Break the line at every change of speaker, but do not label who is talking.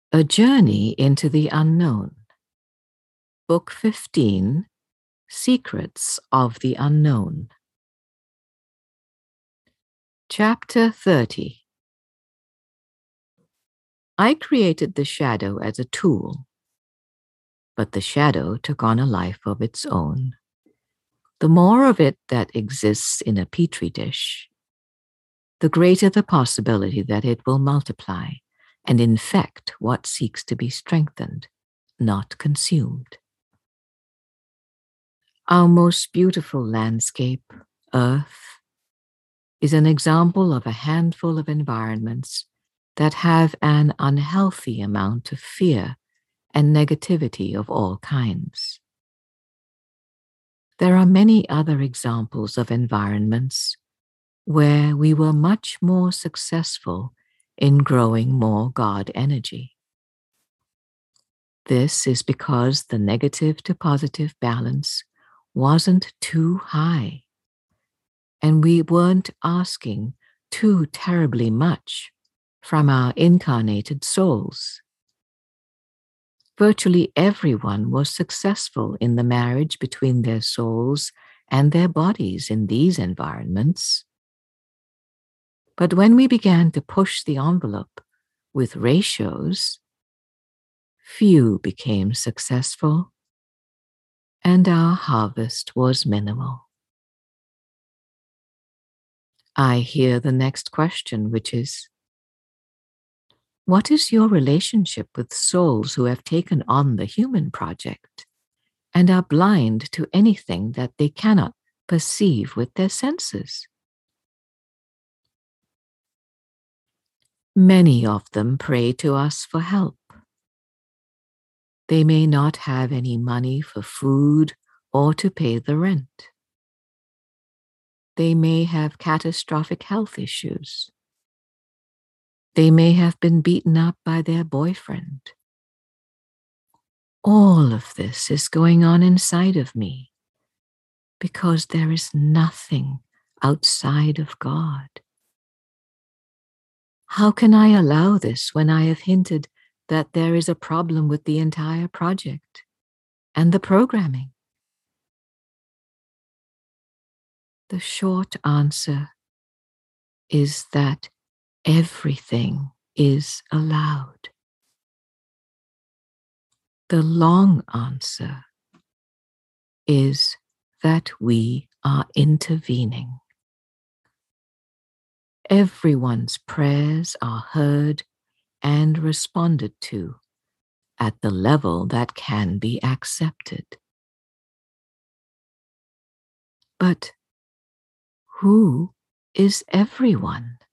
A Journey into the Unknown. Book 15, Secrets of the Unknown. Chapter 30. I created the shadow as a tool, but the shadow took on a life of its own. The more of it that exists in a petri dish, the greater the possibility that it will multiply and infect what seeks to be strengthened, not consumed. Our most beautiful landscape, Earth, is an example of a handful of environments that have an unhealthy amount of fear and negativity of all kinds. There are many other examples of environments where we were much more successful in growing more God energy. This is because the negative to positive balance wasn't too high, and we weren't asking too terribly much from our incarnated souls. Virtually everyone was successful in the marriage between their souls and their bodies in these environments. But when we began to push the envelope with ratios, few became successful, and our harvest was minimal. I hear the next question, which is, what is your relationship with souls who have taken on the human project and are blind to anything that they cannot perceive with their senses? Many of them pray to us for help. They may not have any money for food or to pay the rent. They may have catastrophic health issues. They may have been beaten up by their boyfriend. All of this is going on inside of me because there is nothing outside of God. How can I allow this when I have hinted that there is a problem with the entire project and the programming? The short answer is that everything is allowed. The long answer is that we are intervening. Everyone's prayers are heard and responded to at the level that can be accepted. But who is everyone?